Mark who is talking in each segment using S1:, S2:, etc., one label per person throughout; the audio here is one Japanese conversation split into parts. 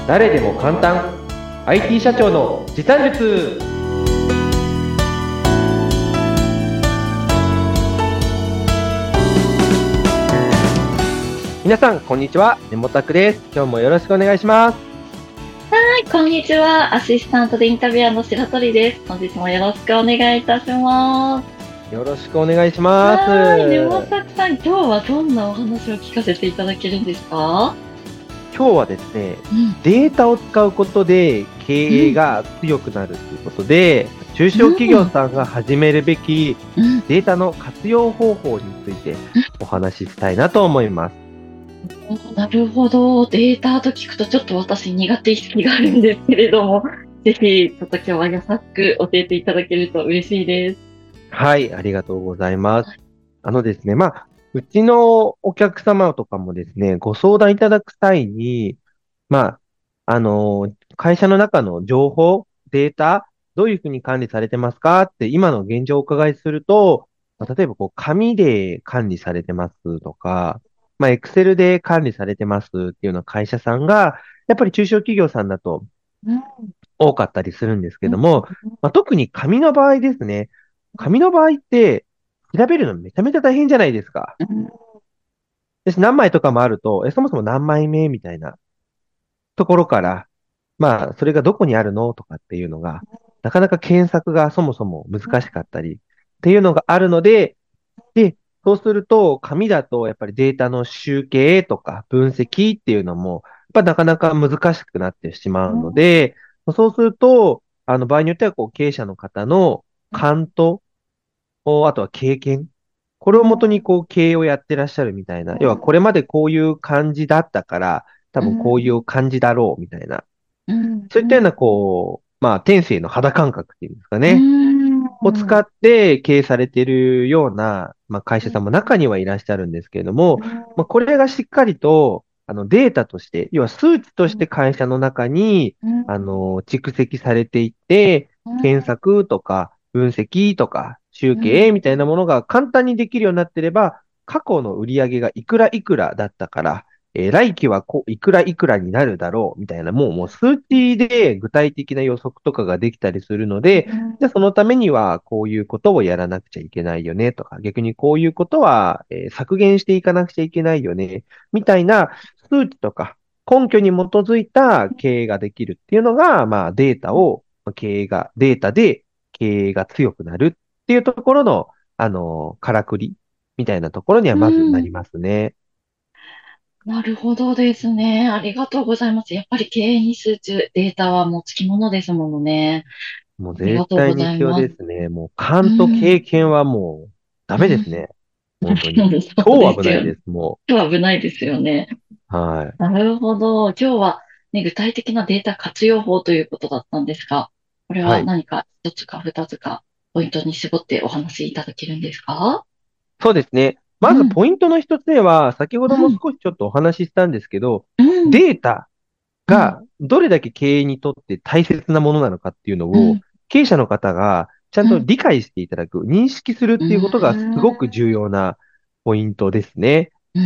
S1: 誰でも簡単 IT 社長の時短術。皆さんこんにちは、ネモタクです。今日もよろしくお願いします。
S2: はい、こんにちは。アシスタントでインタビュアーの白鳥です。本日もよろしくお願いいたします。
S1: よろしくお願いします。
S2: はい、ねもたくさん、今日はどんなお話を聞かせていただけるんですか？
S1: 今日はですね、
S2: うん、
S1: データを使うことで経営が強くなるということで、中小企業さんが始めるべき
S2: うん、
S1: データの活用方法についてお話ししたいなと思います。
S2: なるほど。データと聞くとちょっと私苦手意識があるんですけれども、ぜひ、ちょっと今日は優しく教えていただけると嬉しいです。
S1: はい、ありがとうございます。あのですね、うちのお客様とかもですね、ご相談いただく際に、ま会社の中の情報、データ、どういうふうに管理されてますかって今の現状をお伺いすると、例えば紙で管理されてますとか、Excel で管理されてますっていうような会社さんが、やっぱり中小企業さんだと
S2: うん、
S1: 多かったりするんですけ
S2: うん、
S1: ども、特に紙の場合ですね。紙の場合って、調べるのめちゃめちゃ大変じゃないですか。
S2: うん、
S1: 何枚とかもあると、そもそも何枚目みたいなところから、それがどこにあるのとかっていうのが、なかなか検索がそもそも難しかったりっていうのがあるので、で、そうすると、紙だとやっぱりデータの集計とか分析っていうのも、やっぱなかなか難しくなってしまうので、そうすると、場合によっては経営者の方の勘と、あとは経験。これをもとに経営をやってらっしゃるみたいな。要はこれまでこういう感じだったから、多分こういう感じだろうみたいな。
S2: うん、
S1: そういったような天性の肌感覚っていうんですか
S2: う
S1: ね。を使
S2: ん、
S1: って経営されているような、会社さんも中にはいらっしゃるんですけれども、これがしっかりと、データとして、要は数値として会社の中に、蓄積されていって、検索とか分析とか集計みたいなものが簡単にできるようになってれば、過去の売り上げがいくらいくらだったから、来期はいくらいくらになるだろうみたいな、もう数値で具体的な予測とかができたりするので、じゃあそのためにはこういうことをやらなくちゃいけないよねとか、逆にこういうことは、削減していかなくちゃいけないよね、みたいな数値とか根拠に基づいた経営ができるっていうのが、データを、データで経営が強くなるっていうところの、からくりみたいなところには
S2: う
S1: まずなり
S2: ん。
S1: ますね。
S2: なるほどですね。ありがとうございます。やっぱり経営に集中、データはもうつきものですものね。
S1: もう
S2: ありが
S1: 絶
S2: とうご
S1: 対に必要
S2: ざいます。
S1: ですね。もう
S2: う
S1: 勘と経
S2: ん。
S1: 験はもうダ
S2: うん。
S1: メですね。本当に。
S2: そう
S1: 超
S2: ですよね。
S1: 危ないです、も
S2: 今日は危ないですよね。
S1: う。はい。
S2: なるほど。今日はね、具体的なデータ活用法ということだったんですが、これ
S1: はい。
S2: は何か一つか二つかポイントに絞ってお話しいただけるんですか？
S1: そうですね。まず
S2: うん、
S1: ポイントの一つ目は、先ほども
S2: うん、
S1: 少しちょっとお話ししたんですけど、
S2: うん、
S1: データ
S2: うん、
S1: がどれだけ経営にとって大切なものなのかっていうのを、
S2: うん、
S1: 経営者の方がちゃんと
S2: うん、
S1: 理解していただく、認識するっ
S2: う
S1: ていうことがすごく
S2: ん、
S1: 重要なポイントですね。
S2: うん、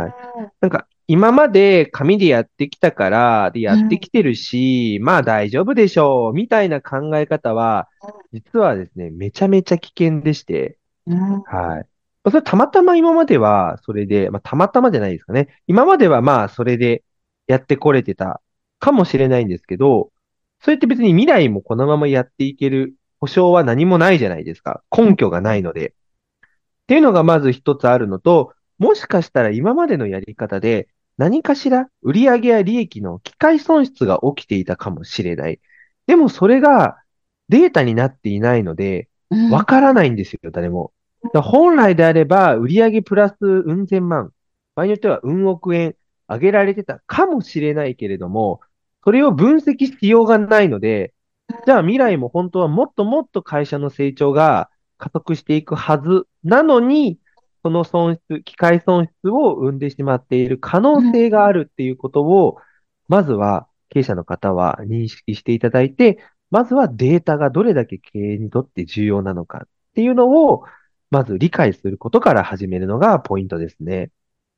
S1: はい。なんか、今まで紙でやってきたから、でやって
S2: うん、
S1: きてるし、まあ大丈夫でしょう、みたいな考え方は、実はですね、めちゃめちゃ危険でして、
S2: うん、
S1: はい。それたまたま今までは、それで、たまたまじゃないですかね。今まではそれでやってこれてたかもしれないんですけど、それって別に未来もこのままやっていける保証は何もないじゃないですか。根拠がないので。っていうのがまず一つあるのと、もしかしたら今までのやり方で何かしら売上や利益の機械損失が起きていたかもしれない。でもそれがデータになっていないので、
S2: うん、
S1: わからないんですよ、誰も。だから本来であれば売上プラスうん千万、場合によってはうん億円上げられてたかもしれないけれども、それを分析しようがないので、じゃあ未来も本当はもっともっと会社の成長が加速していくはずなのに、その損失、機械損失を生んでしまっている可能性があるっていうことを、まずは経営者の方は認識していただいて、まずはデータがどれだけ経営にとって重要なのかっていうのを、まず理解することから始めるのがポイントですね。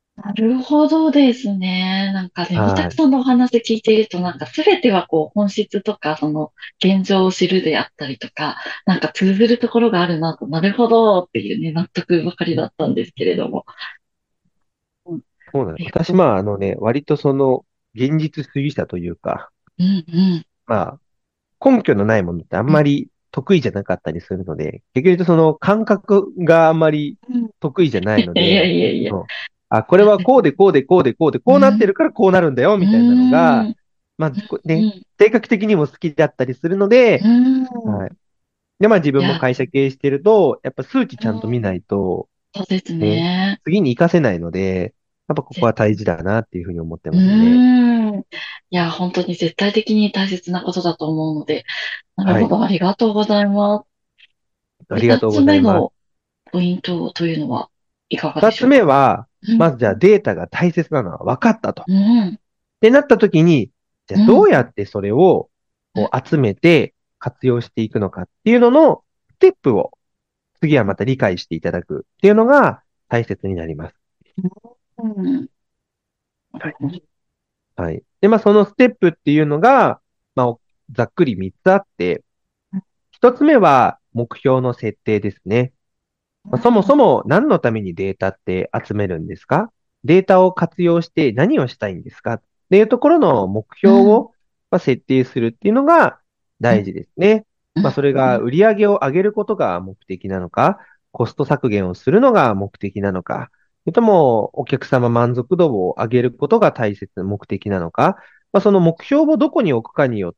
S2: なるほどですね。なんかね、三
S1: はい。
S2: 宅さんのお話聞いていると、なんか全てはこう本質とか、その現状を知るであったりとか、なんか通ずるところがあるなと、なるほどっていうね、納得ばかりだったんですけれども。うん、あ
S1: そうなの。私、
S2: りがとう。
S1: 割と現実主義者というか、
S2: うんうん。
S1: ま根拠のないものってあん
S2: うん
S1: まり得意じゃなかったりするので、逆に言うとその感覚があんまり
S2: うん。
S1: 得意じゃないの
S2: いや
S1: で、
S2: いやいや。
S1: そう、あ、これはこうでこうでこうでこうでこうなって
S2: うん。
S1: るからこうなるんだよ、
S2: う
S1: みたいなのが、
S2: ん。
S1: ね、
S2: うん。
S1: 性格的にも好きだったりするので、
S2: うん。
S1: はい。で、自
S2: いや、
S1: 分も会社経営してると、やっぱ数値ちゃんと見
S2: うん。
S1: ないと、
S2: そうです
S1: ね、
S2: ね。
S1: 次に活かせないので、やっぱここは大事だなっていうふうに思って
S2: う
S1: ますね。
S2: ーん。いや、本当に絶対的に大切なことだと思うので、なる
S1: はい。
S2: ほど、ありがとうございます。二
S1: ありがとうご
S2: つ目の
S1: ざいます。
S2: ポイントというのはいかがで
S1: 二つ
S2: しょうか？
S1: 目は、
S2: うん、
S1: まずじゃあデータが大切なのは分かったと。っ
S2: うん、
S1: てなった時に、じゃあど
S2: うん、
S1: うやってそれをこう集めて活用していくのかっていうののステップを次はまた理解していただくっていうのが大切になります。
S2: うん、な
S1: はい。
S2: るほど。
S1: はい。で、そのステップっていうのが、ざっくり3つあって、1つ目は目標の設定ですね。そもそも何のためにデータって集めるんですか？データを活用して何をしたいんですかっていうところの目
S2: うん、
S1: 標を設定するっていうのが
S2: うん、
S1: 大事ですね。
S2: うん、
S1: それが売り上げを上げることが目的なのか、コスト削減をするのが目的なのか、それともお客様満足度を上げることが大切、目的なのか、その目標をどこに置くかによって、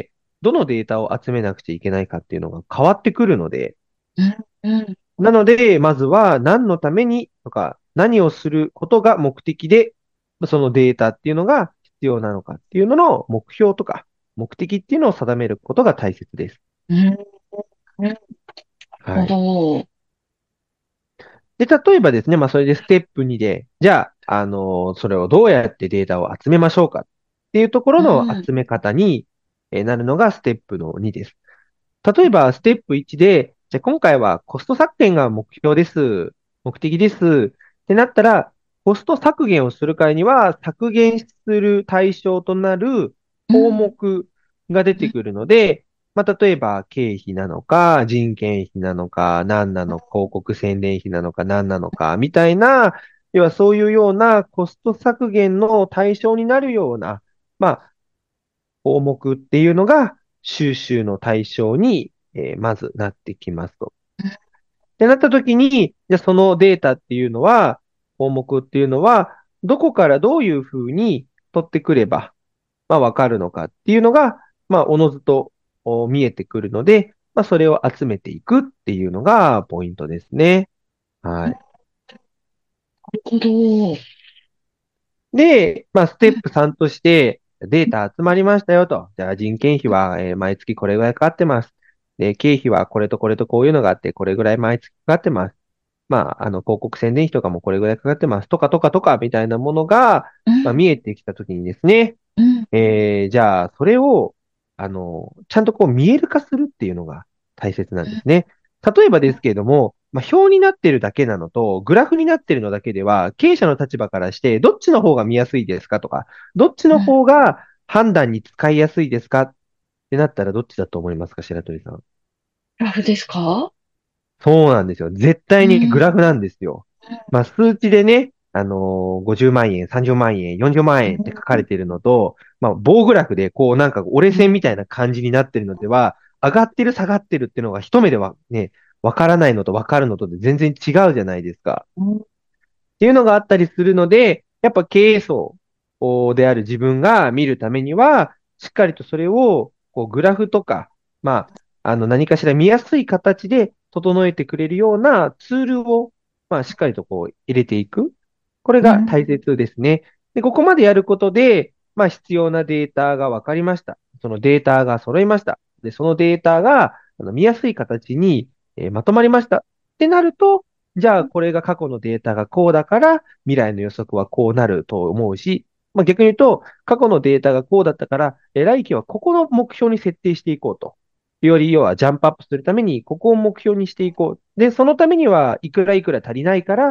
S1: どのデータを集めなくちゃいけないかっていうのが変わってくるので、
S2: うん、うん、
S1: なので、まずは何のためにとか、何をすることが目的で、そのデータっていうのが必要なのかっていうのの目標とか、目的っていうのを定めることが大切です。
S2: うん、なるほ
S1: はい。
S2: ど。
S1: で、例えばですね、それでステップ2で、じゃあ、それをどうやってデータを集めましょうかっていうところ
S2: う
S1: の
S2: ん、
S1: 集め方になるのがステップの2です。例えば、ステップ1で、じゃあ今回はコスト削減が目標です。目的です。ってなったら、コスト削減をする会には、削減する対象となる項
S2: うん、
S1: 目が出てくるので、例えば、経費なのか、人件費なのか、何なの、広告宣伝費なのか、何なのか、みたいな、要はそういうようなコスト削減の対象になるような、まあ、項目っていうのが収集の対象に、まずなってきますと。ってなった時に、じゃあそのデータっていうのは、項目っていうのは、どこからどういうふうに取ってくれば、わかるのかっていうのが、おのずと見えてくるので、それを集めていくっていうのがポイントですね。はい。
S2: なるほど。
S1: で、ステップ3として、データ集まりましたよと。じゃあ人件費は、毎月これぐらいかかってます。で、経費はこれとこれとこういうのがあって、これぐらい毎月かかってます。広告宣伝費とかもこれぐらいかかってます。とかとかとか、みたいなものが、
S2: うん、
S1: 見えてきたときにですね、
S2: うん、
S1: じゃあ、それを、ちゃんとこう見える化するっていうのが大切なんですね。例えばですけれども、表になってるだけなのと、グラフになってるのだけでは、経営者の立場からして、どっちの方が見やすいですかとか、どっちの
S2: うん。
S1: 方が判断に使いやすいですかってなったらどっちだと思いますか、白鳥さん。
S2: ラフですか？
S1: そうなんですよ。絶対にグ
S2: うん、
S1: ラフなんですよ。数値でね、50万円、30万円、40万
S2: う
S1: 円って書かれ
S2: ん、
S1: てるのと、棒グラフで、こう、なんか折れ
S2: うん、
S1: 線みたいな感じになってるのでは、上がってる、下がってるっていうのが一目ではね、わからないのとわかるのとで全然違うじゃないですか。
S2: うん、
S1: っていうのがあったりするので、やっぱ経営層である自分が見るためには、しっかりとそれを、こう、グラフとか、何かしら見やすい形で整えてくれるようなツールを、しっかりとこう、入れていく。これ
S2: うん、
S1: が大切ですね。で、ここまでやることで、必要なデータが分かりました。そのデータが揃いました。で、そのデータが、見やすい形に、まとまりました。ってなると、じゃあ、これが過去のデータがこうだから、未来の予測はこうなると思うし、逆に言うと、過去のデータがこうだったから、来期はここの目標に設定していこうと。より、要はジャンプアップするために、ここを目標にしていこう。で、そのためには、いくらいくら足りないから、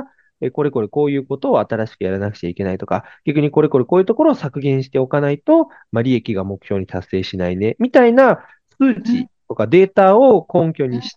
S1: これこれこういうことを新しくやらなくちゃいけないとか、逆にこれこれこういうところを削減しておかないと、まあ、利益が目標に達成しないね、みたいな数
S2: うん、
S1: 値とかデータを根拠にした、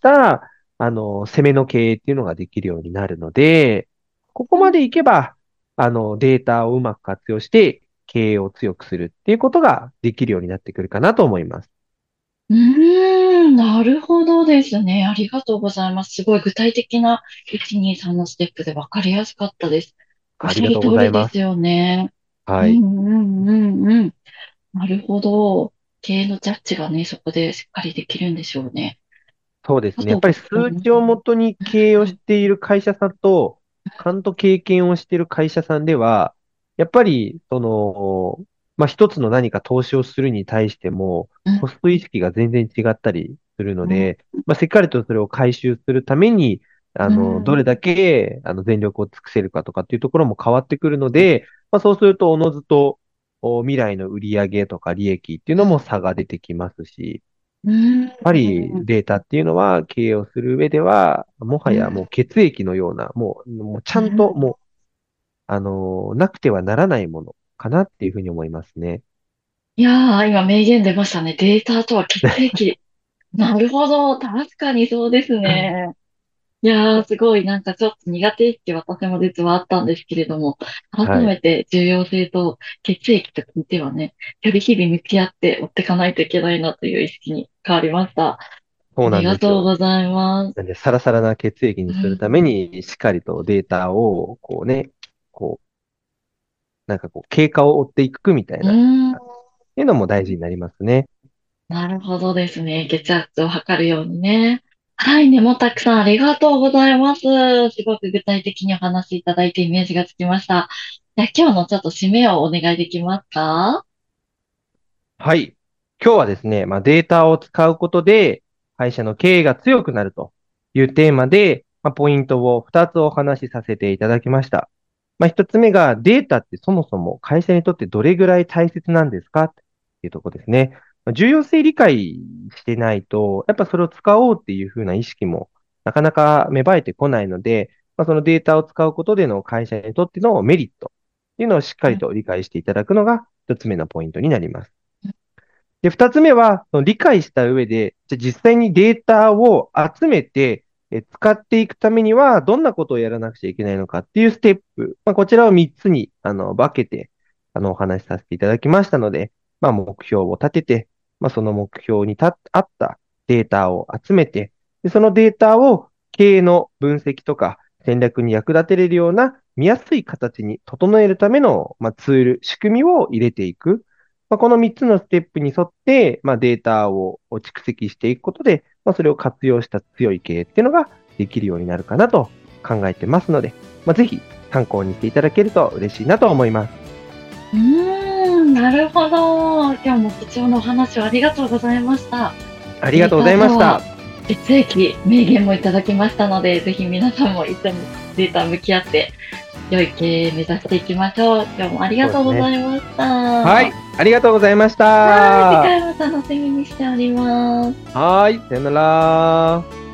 S1: 攻めの経営っていうのができるようになるので、ここまでいけば、データをうまく活用して、経営を強くするっていうことができるようになってくるかなと思います。
S2: うなるほどですね。ありがとうございます。すごい具体的な123のステップで分かりやすかったです。おっしゃる通
S1: ありがとうございます。
S2: りですよね。う
S1: はい。
S2: んうんうんうん。なるほど。経営のジャッジがね、そこでしっかりできるんでしょうね。
S1: そうですね。やっ
S2: あと、
S1: ぱり数
S2: うん
S1: 値をもとに経営をし
S2: うん
S1: ている会社さんと、ちゃんと経験をしている会社さんでは、やっぱり、まあ、一つの何か投資をするに対しても、
S2: うん
S1: コスト意識が全然違ったりするの
S2: うん
S1: で、まあ、しっかりとそれを回収するために、どれだけ、全力を尽くせるかとかっていうところも変わってくるので、まあ、そうすると、おのずと、未来の売上とか利益っていうのも差が出てきますし、
S2: うん
S1: ぱりデータっていうのは経営をする上では、もはやもう血液のような、もうちゃんともう、なくてはならないものかなっていうふうに思いますね。
S2: いやー、今名言出ましたね。データとは血液。なるほど。確かにそうですね。いやー、すごい、なんかちょっと苦手意識私も実はあったんですけれども、改
S1: はい。
S2: めて重要性と血液と聞いてはね、より日々向き合って追っていかないといけないなという意識に変わりました。あ
S1: そうな
S2: りがとう
S1: んですよ。
S2: ございます。
S1: なんで、サラサラな血液
S2: う
S1: にするため
S2: ん、
S1: に、しっかりとデータを、こうね、こなんかこう、経過を追っていくみたい
S2: う
S1: な、っ
S2: ん、
S1: ていうのも大事になりますね。
S2: なるほどですね。血圧を測るようにね。はい、ねもたくさんありがとうございます。すごく具体的にお話しいただいてイメージがつきました。じゃあ今日のちょっと締めをお願いできますか？
S1: はい。今日はですね、まあ、データを使うことで、会社の経営が強くなるというテーマで、まあ、ポイントを2つお話しさせていただきました。まあ、1つ目が、データってそもそも会社にとってどれぐらい大切なんですかっていうところですね。まあ重要性理解してないと、やっぱそれを使おうっていうふうな意識もなかなか芽生えてこないので、まあ、そのデータを使うことでの会社にとってのメリットっていうのをしっかりと理解していただくのが1つ目のポイントになります。で、二つ目は、その理解した上で、じゃあ実際にデータを集めて、使っていくためには、どんなことをやらなくちゃいけないのかっていうステップ、まあ、こちらを三つに、分けて、お話しさせていただきましたので、まあ、目標を立てて、まあ、その目標に合ったデータを集めて、で、そのデータを経営の分析とか戦略に役立てれるような見やすい形に整えるための、まあ、ツール、仕組みを入れていく。まあ、この3つのステップに沿って、まあ、データを蓄積していくことで、まあ、それを活用した強い経営っていうのができるようになるかなと考えてますので、まあ、ぜひ参考にしていただけると嬉しいなと思います。
S2: なるほど。今日も貴重なお話をありがとうございました。デー
S1: ありがとうござ
S2: タとは
S1: いました。
S2: 血液、名言もいただきましたので、ぜひ皆さんも一緒にデータ向き合って良い経営目指していきましょう。今日もありがとうござ
S1: そうですね。
S2: いました。は
S1: はい。ありがとうございまし
S2: い、次
S1: た。
S2: 回も楽しみにしております。
S1: はい。さよなら。